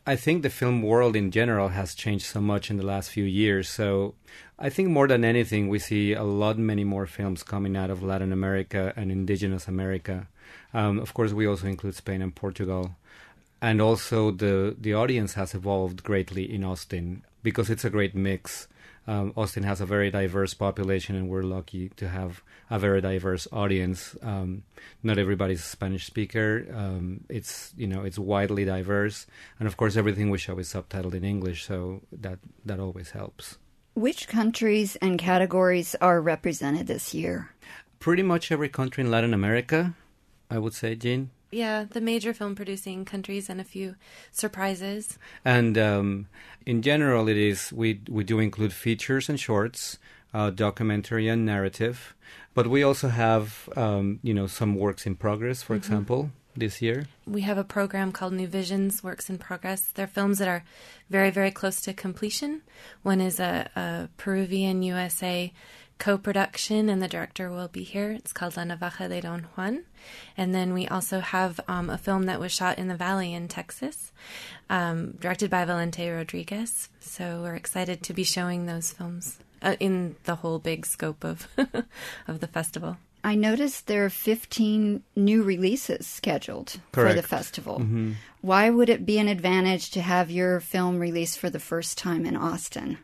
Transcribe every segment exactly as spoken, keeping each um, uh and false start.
I think the film world in general has changed so much in the last few years. So I think more than anything, we see a lot, many more films coming out of Latin America and indigenous America. Um, of course, we also include Spain and Portugal. And also the, the audience has evolved greatly in Austin because it's a great mix. Um, Austin has a very diverse population, and we're lucky to have a very diverse audience. Um, not everybody's a Spanish speaker. Um, it's you know it's widely diverse, and of course everything we show is subtitled in English, so that that always helps. Which countries and categories are represented this year? Pretty much every country in Latin America, I would say, Jean. Yeah, the major film-producing countries and a few surprises. And um, in general, it is we we do include features and shorts, uh, documentary and narrative, but we also have um, you know some works in progress. For mm-hmm. example, this year we have a program called New Visions Works in Progress. They're films that are very very close to completion. One is a, a Peruvian U S A co-production, and the director will be here. It's called La Navaja de Don Juan. And then we also have um, a film that was shot in the Valley in Texas, um, directed by Valente Rodriguez. So we're excited to be showing those films uh, in the whole big scope of of the festival. I noticed there are fifteen new releases scheduled Correct. for the festival. Mm-hmm. Why would it be an advantage to have your film released for the first time in Austin?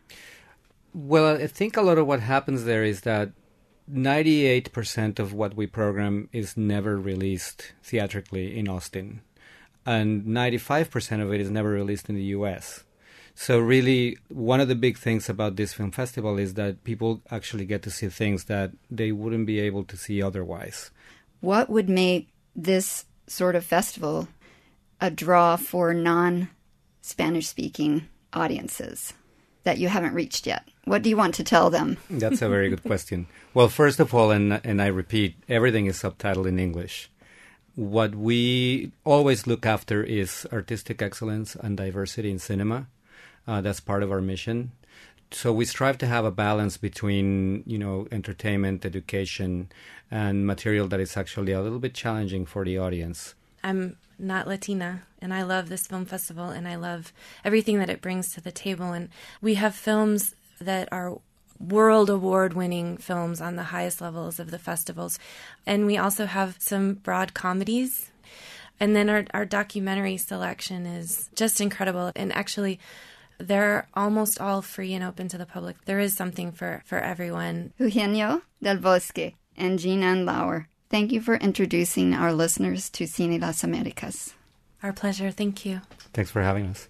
Well, I think a lot of what happens there is that ninety-eight percent of what we program is never released theatrically in Austin, and ninety-five percent of it is never released in the U S. So really, one of the big things about this film festival is that people actually get to see things that they wouldn't be able to see otherwise. What would make this sort of festival a draw for non-Spanish-speaking audiences that you haven't reached yet? What do you want to tell them? That's a very good question. Well, first of all, and and I repeat, everything is subtitled in English. What we always look after is artistic excellence and diversity in cinema. Uh, that's part of our mission. So we strive to have a balance between, you know, entertainment, education, and material that is actually a little bit challenging for the audience. I'm not Latina, and I love this film festival, and I love everything that it brings to the table. And we have films that are world award-winning films on the highest levels of the festivals. And we also have some broad comedies. And then our, our documentary selection is just incredible. And actually, they're almost all free and open to the public. There is something for, for everyone. Eugenio Del Bosque and Jean-Ann Lauer, thank you for introducing our listeners to Cine Las Americas. Our pleasure. Thank you. Thanks for having us.